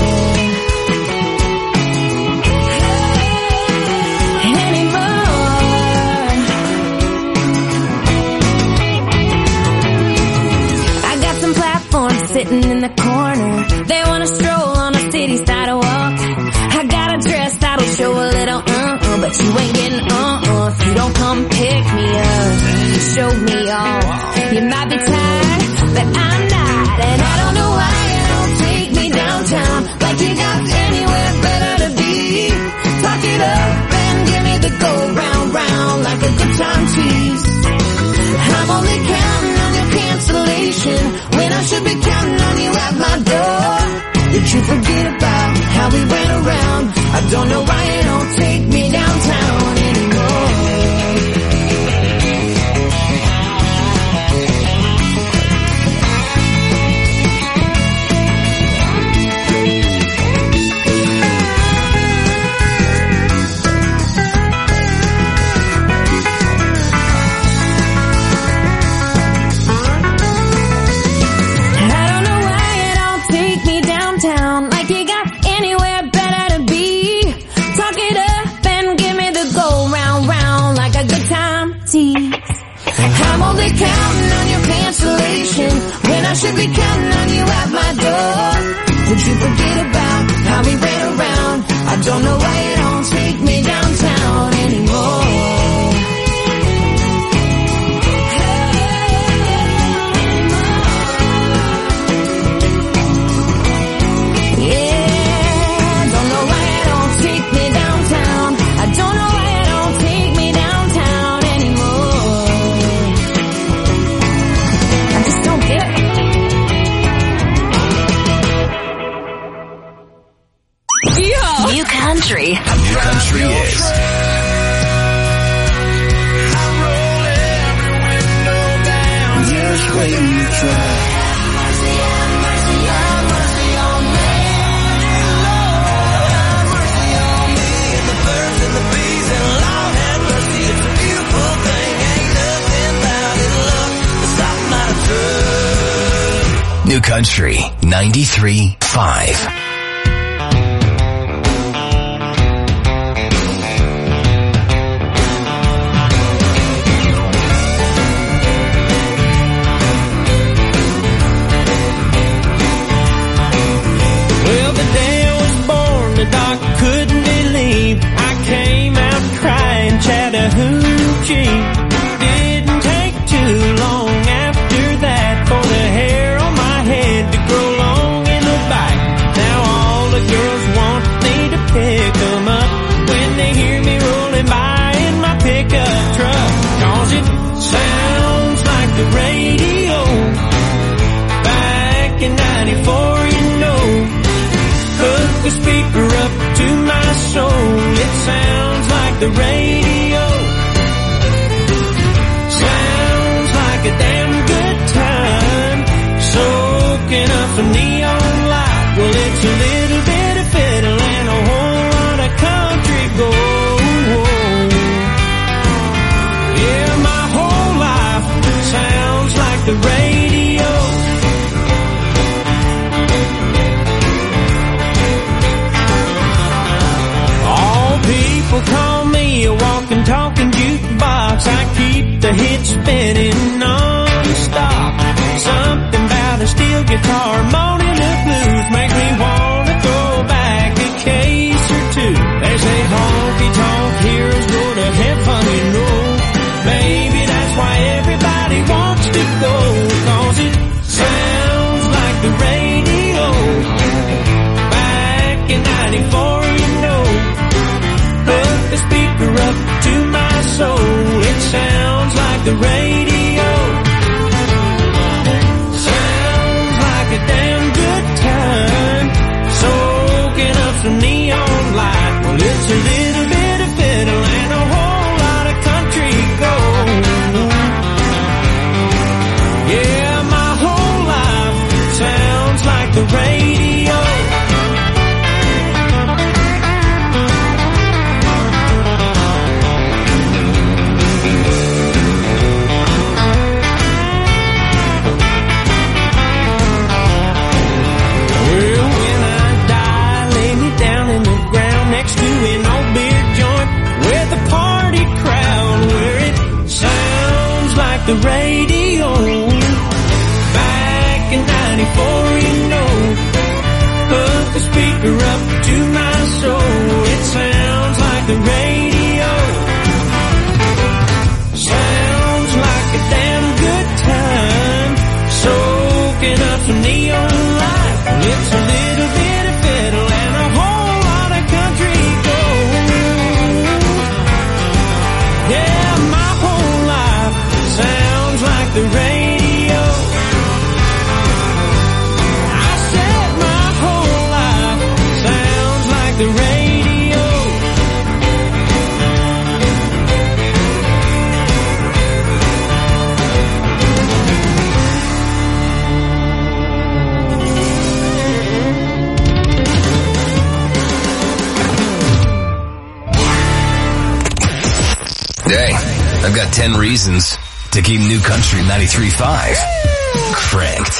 Sitting in the corner, they wanna stroll on a city sidewalk. I got a dress that'll show a little uh-uh, but you ain't getting uh-uh if you don't come pick me up, show me off. You might be tired, but I'm not, and I don't know why you don't take me downtown, like you got anywhere better to be. Talk it up and give me the go round round, like a good time tease. I'm only counting on your cancellation when I should be counting on you at my door. Did you forget about how we ran around? I don't know why you don't take me downtown anymore. I'm only counting on your cancellation when I should be counting on you at my door. Did you forget about how we ran around? I don't know why you don't take me downtown anymore. New Country. New Country is just wait and try. New Country ninety-three point five. Well, the day I was born, the doctor couldn't believe speaker up to my soul. It sounds like the radio. Sounds like a damn good time. Soaking up some neon light. Well, it's a little bit of fiddle and a whole lot of country gold. Yeah, my whole life sounds like the radio. All people call me a walking, talking jukebox. I keep the hits spinning non-stop. Something about a steel guitar, moaning the blues, makes me wanna throw back a case or two. They say honky tonk heroes go to heaven, you know. Maybe that's why everybody wants to go, 'cause it sounds like the radio. Back in ninety-four, you know. Put the speaker up to my soul. It sounds like the radio. Sounds like a damn good time. Soaking up some neon light. Well, it's a little bit of fiddle and a whole lot of country gold. Yeah, my whole life sounds like the radio. Well, when I die, lay me down in the ground next to an old beer joint with a party crowd where it sounds like the radio. Back in ninety-four, you know. Put the speaker up to my soul. It sounds like the radio. Sounds like a damn good time. Soaking up some neon light. Well, it's a little bit of fiddle and a whole lot of country gold. Yeah, my whole life sounds like the radio. I said my whole life sounds like the radio. Hey, I've got ten reasons to keep New Country ninety-three point five cranked.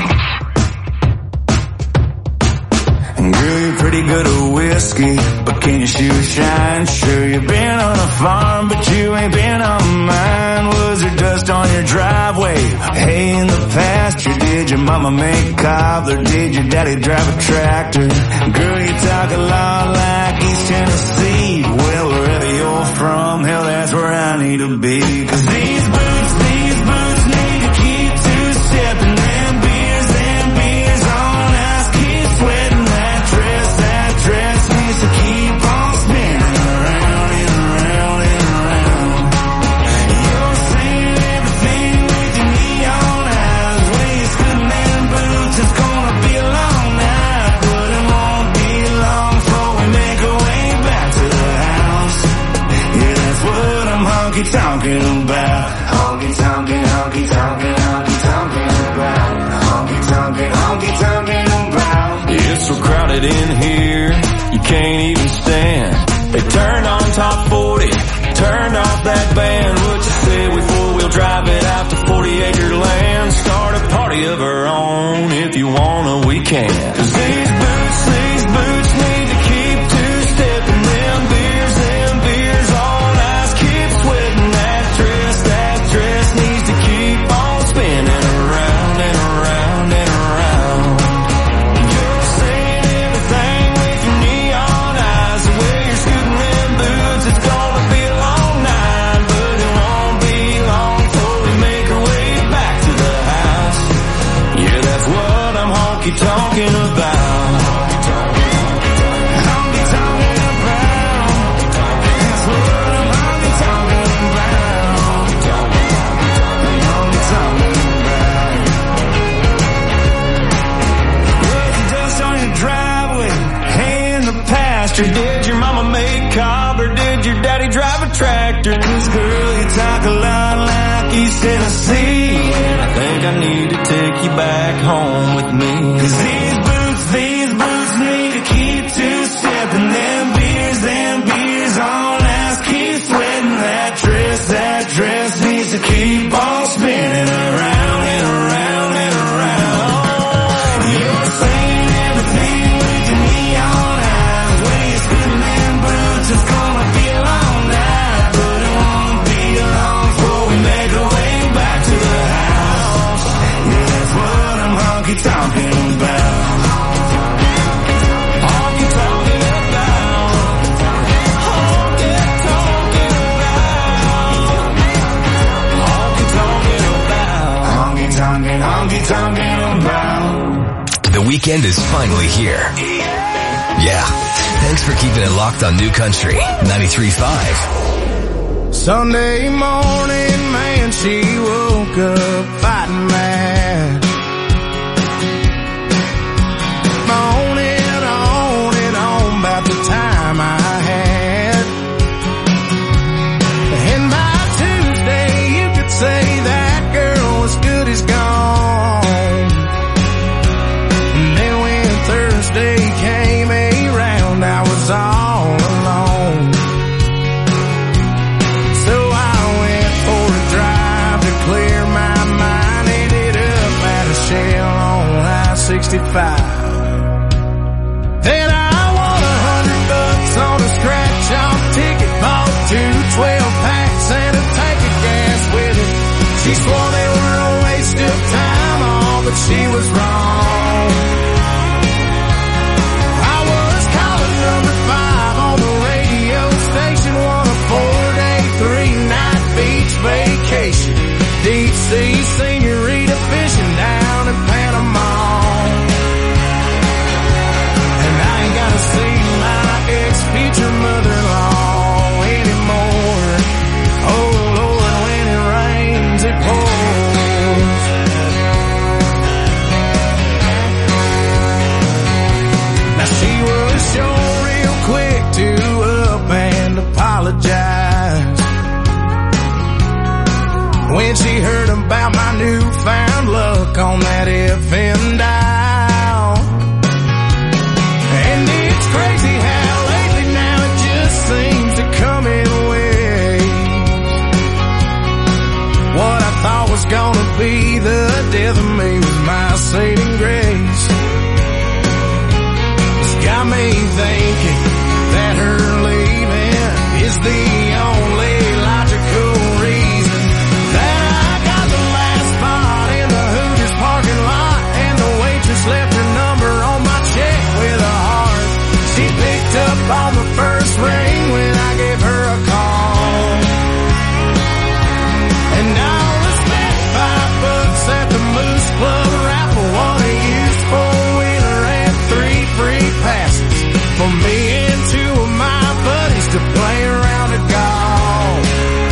Girl, you're pretty good at whiskey, but can your shoes shine? Sure, you've been on a farm, but you ain't been on mine. Was there dust on your driveway? Hey, in the pasture, did your mama make cobbler? Did your daddy drive a tractor? Girl, you talk a lot like East Tennessee. Well, wherever you're from, hell, that's where I need to be. 'Cause these boots, these boots need to keep two-stepping. Them beers, them beers on ice, keep sweating. That dress, that dress needs to keep on spinning around and around and around. You're saying everything with your neon eyes. Way you scooting them boots, it's gonna be a long night, but it won't be long before we make our way back to the house. Yeah, that's what I'm honky-tonking about. Honky-tonking, honky-tonking, honky-tonking about. Honky-tonking, honky-tonking about. It's so crowded in here, you can't even stand. They turned on top forty, turned off that band. What you say we four-wheel drive it out to forty acre land? Start a party of our own, if you wanna we can. 'Cause these boots, these boots need to keep two-stepping. Them beers, them beers on ice, keep sweating. That dress, that dress needs to keep on spinning around and around and around. You're saying everything with your neon eyes. The way you're scooting them boots, it's gonna be a long night, but it won't be long before we make our way back to the house. Yeah, that's what I'm honky-tonking about. pasture? Did your mama make cob or did your daddy drive a tractor? 'Cause girl, you talk a lot like East Tennessee, and I think I need to take you back home with me. 'Cause these boots, these boots need to keep two-stepping. Them beers, them beers on last, keep sweating. That dress, that dress needs to keep on spinning around and around and around. You're saying everything with your neon eyes. When you're spinning them boots, it's gonna be a long night, but it won't be long before we make our way back to the house. Yeah, that's what I'm honky-tonking about. The weekend is finally here. Yeah. Thanks for keeping it locked on New Country ninety-three point five. Sunday morning, man, she woke up fighting mad. On and on and on about the time I had. And by Tuesday, you could say that girl was good as gone. And then when Thursday came around, I was all alone. So I went for a drive to clear my mind. Ended up at a Shell on I sixty-five. Then I won a hundred bucks on a scratch-off ticket. Bought two twelve packs and a tank of gas with it. She swore they were a waste of time, all but she was wrong. I was calling number five on the radio station, won a four-day, three-night beach vacation. Deep sea senorita fishing down in Panama. And I ain't gotta see my ex-future mother-in-law anymore. Oh Lord, when it rains, it pours. Now she was sure real quick to up and apologize when she heard about my newfound luck on that F M dial. And it's crazy how lately now it just seems to come in waves. What I thought was gonna be the death of me was my saving grace. It's got me thinking that her leaving is the only logical reason that I got the last spot in the Hooters parking lot, and the waitress left her number on my check with a heart. She picked up on the first ring when I gave her a call. And I was spent five bucks at the Moose Club raffle, won a used four-wheeler and three free passes for me and two of my buddies to play around at golf.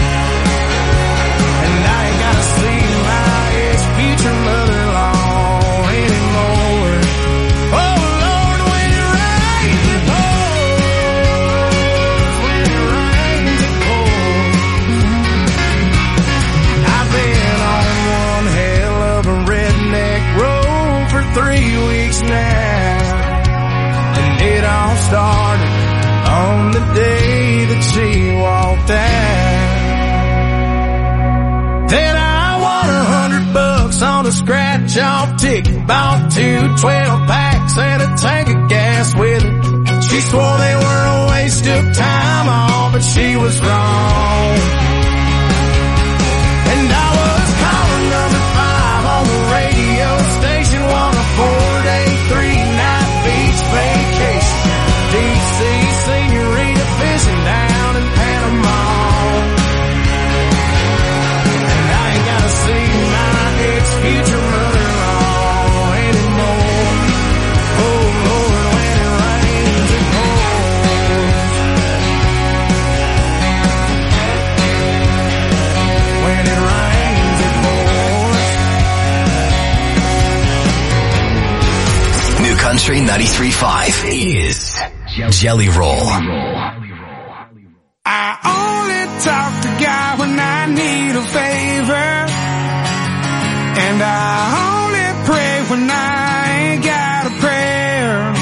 And I ain't gotta see my ex-future mother-in-law anymore. Oh Lord, when it rains, it pours. When it rains, it pours. I've been on one hell of a redneck road for three weeks now. And it all started on the day that she walked out. Then I won a hundred bucks on a scratch-off ticket. Bought two twelve packs and a tank of gas with it. She swore they were a waste of time, all but she was wrong. And I was calling number five on the radio station, won a four-day, three-night beach vacation. Deep sea senorita fishing down in Panama. And I ain't gotta see my ex-future mother-in-law anymore. Oh Lord, when it rains, it pours. When it rains, it pours. New Country ninety-three point five is Jelly Roll. I only talk to God when I need a favor, and I only pray when I ain't got a prayer.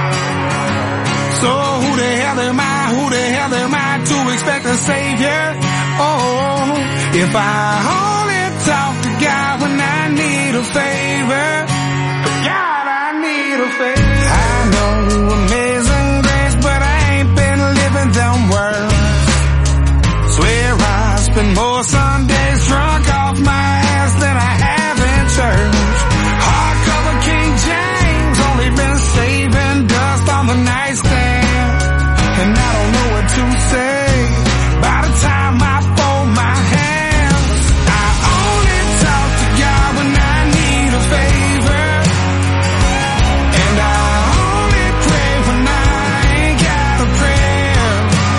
So who the hell am I, who the hell am I to expect a savior? Oh, if I only talk to God when I need a favor, God, I need a favor. I know amazing grace, but I ain't been living them words. Swear I spend more Sundays drunk off my ass than I have in church. Hardcover King James, only been saving dust on the nightstand, and I don't know what to say by the time I fold my hands. I only talk to God when I need a favor, and I only pray when I ain't got a prayer.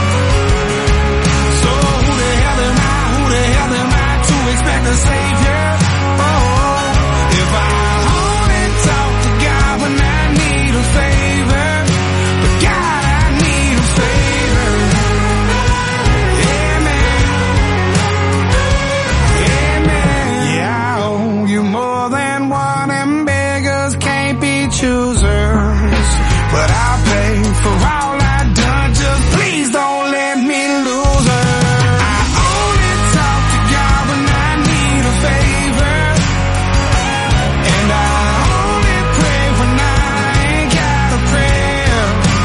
So who the hell am I, who the hell am I to expect a savior? Oh, if I only talk to God when I need a favor, but God, I need a favor. Yeah, man. Yeah, man. Yeah, I owe you more than one, and beggars can't be choosers. But I'll pay for all I've done, just please don't let me lose her. I only talk to God when I need a favor, and I only pray when I ain't got a prayer.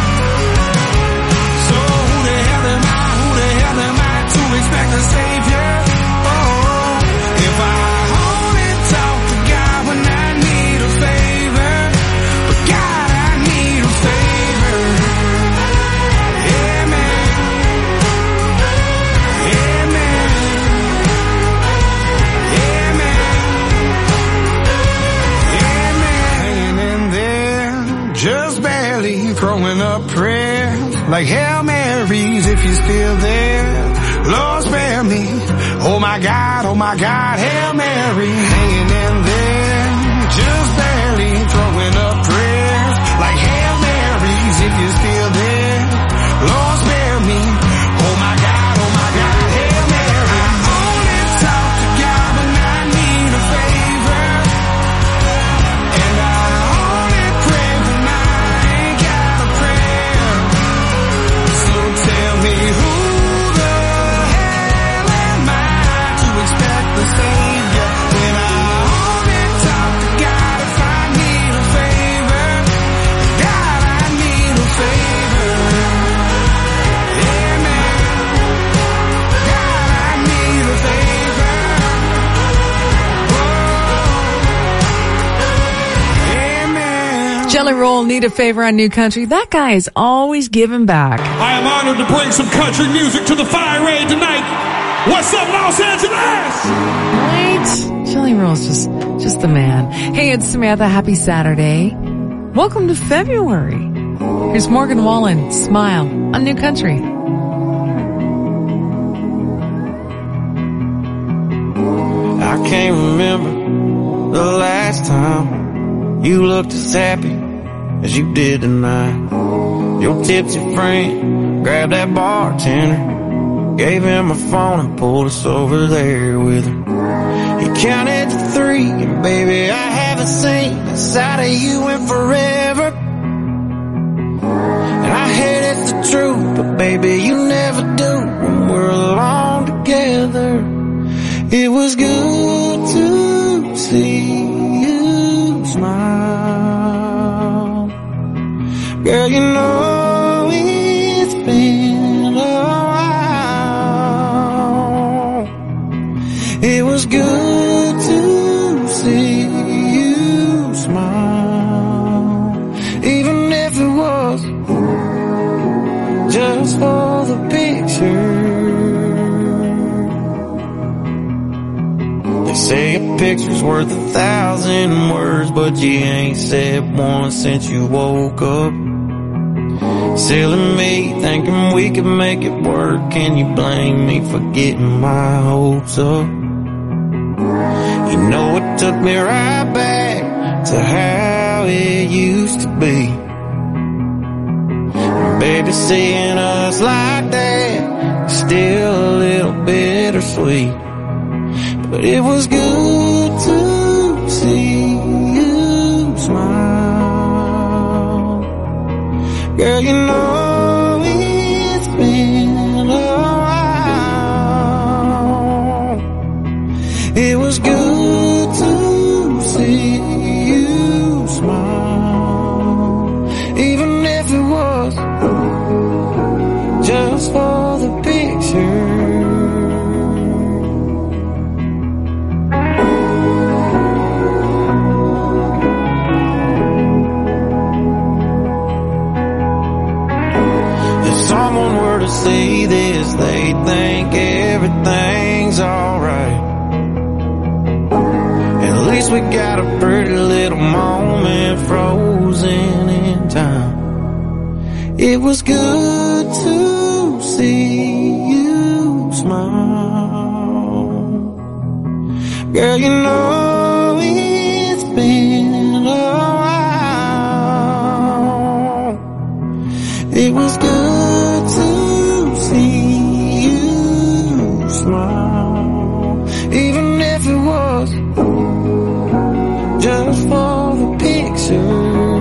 So who the hell am I, who the hell am I to expect a savior? Oh, if I only talk to God when I need a favor, but God, I need a favor. Yeah, man. Yeah, man. Yeah, man. Yeah, man. Hanging in there, just barely throwing up prayers like Hail Marys if you're still there. Lord, spare me. Oh my God, oh my God, Hail Mary. Hanging in there, just barely throwing up prayers like Hail Marys if you're still there. Lord, spare me. Oh my God, oh my God, Hail Mary. I only talk to God when I need a favor, and I only pray when I ain't got a prayer. So tell me who the hell am I to expect the savior when I only talk to God if I need a favor? God, I need a favor. Yeah, man. God, I need a favor. Oh, yeah, man. Jelly Roll, Need a Favor on New Country. That guy is always giving back. I am honored to bring some country music to the Fire Raid tonight. What's up, Los Angeles? Right? Jelly Roll's just, just the man. Hey, it's Samantha. Happy Saturday. Welcome to February. Here's Morgan Wallen, Smile on New Country. I can't remember the last time you looked as happy as you did tonight. Your tipsy friend grabbed that bartender, gave him a phone and pulled us over there with her. He counted to three, and baby, I haven't seen a side of you in forever. And I hate it's the truth, but baby, you never do when we're alone together. It was good to see you smile. Girl, you know it's been a while. It was good to see you smile, even if it was just for the picture. They say a picture's worth a thousand words, but you ain't said one since you woke up. Silly me, thinking we could make it work. Can you blame me for getting my hopes up? You know it took me right back to how it used to be. Baby, seeing us like that is still a little bittersweet. But it was good to see you smile. Girl, you know it's been a while. It was good to see you smile, even if it was just for the picture. Someone were to see this, they think everything's alright. At least we got a pretty little moment frozen in time. It was good to see you smile. Girl, you know it's been a while. It was good to see you smile, even if it was just for the picture,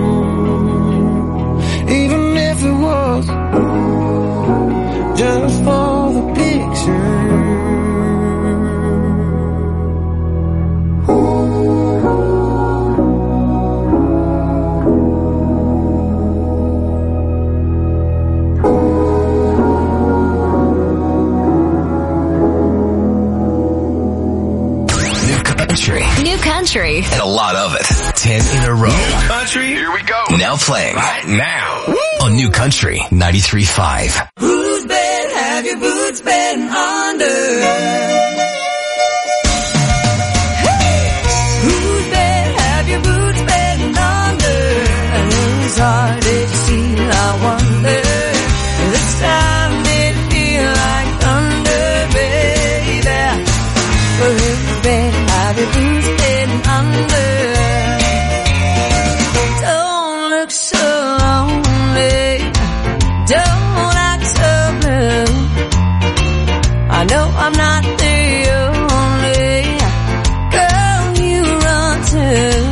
even if it was just for the picture. New country. And a lot of it. Ten in a row. New country, here we go. Now playing. Right now. On New Country ninety-three point five. Whose bed have your boots been under? Whose bed have your boots been under? And whose heart did you see? I wonder. This time did it feel like thunder, baby? Well, whose bed have your boots been under? Don't look so lonely. Don't act so blue. I know I'm not the only girl you run to.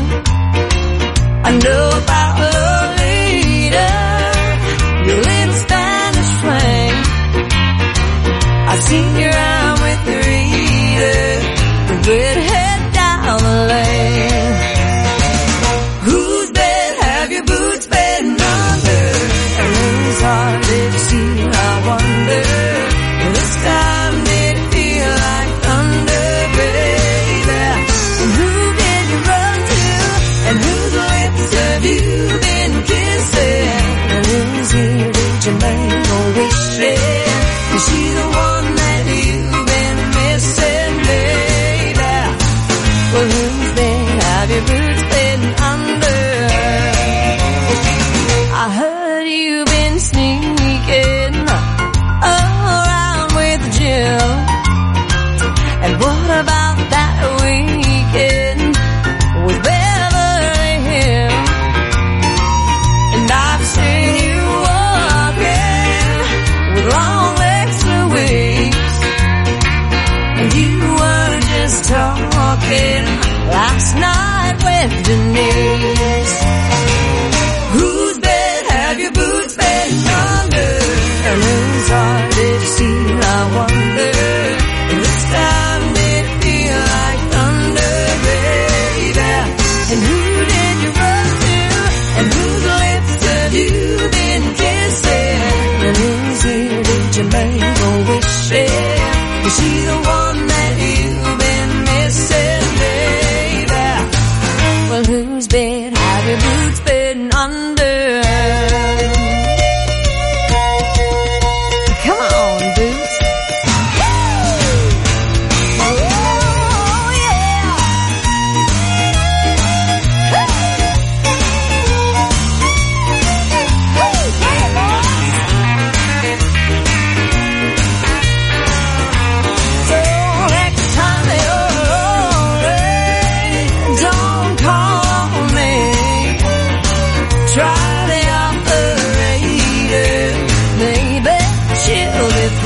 I know about Lolita, your little Spanish flame. I've seen you around with Rita, the redhead down the lane. Whose bed have your boots been under? And whose heart did you see? I wonder. This time did it feel like thunder, baby? And who did you run to? And whose lips have you been kissing? And whose ear did you make a wish in? Is she the one that you've been missing, baby? Well, whose bed have your boots been under? I heard you've been sneaking around with Jill. And what about that weekend with Beverly Hills? And I've seen you walking with long legs for weeks. And you were just talking last night with Denise.